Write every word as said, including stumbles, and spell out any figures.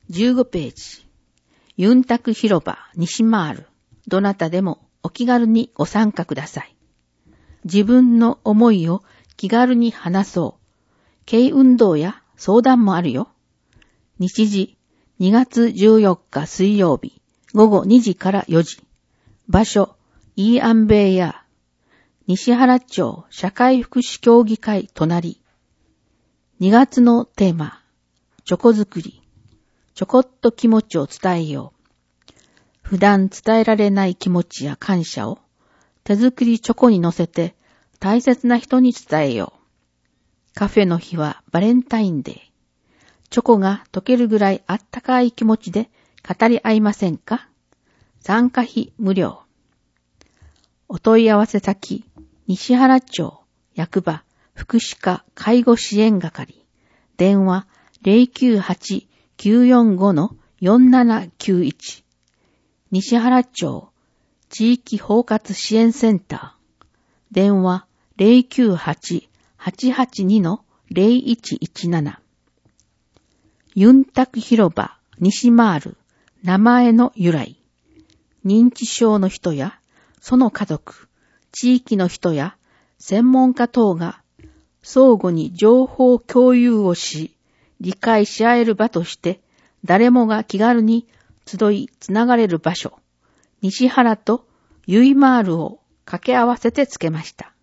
じゅうごページ。ユンタク広場西マール。どなたでもお気軽にご参加ください。自分の思いを気軽に話そう。軽運動や相談もあるよ。日時にがつじゅうよっか水曜日ごごにじからよじ。場所イーアンベイヤー。西原町社会福祉協議会隣。にがつのテーマ、チョコ作り。ちょこっと気持ちを伝えよう。普段伝えられない気持ちや感謝を手作りチョコに乗せて大切な人に伝えよう。カフェの日はバレンタインデー。チョコが溶けるぐらいあったかい気持ちで語り合いませんか？参加費無料。お問い合わせ先、西原町役場福祉課介護支援係。電話 ゼロきゅうはち きゅうよんご よんななきゅういち。西原町地域包括支援センター。電話 ゼロきゅうはち はちはちに ゼロいちいちなな。ユンタク広場西マール。名前の由来。認知症の人やその家族、地域の人や専門家等が相互に情報共有をし、理解し合える場として誰もが気軽に集いつながれる場所、西原とユイマールを掛け合わせてつけました。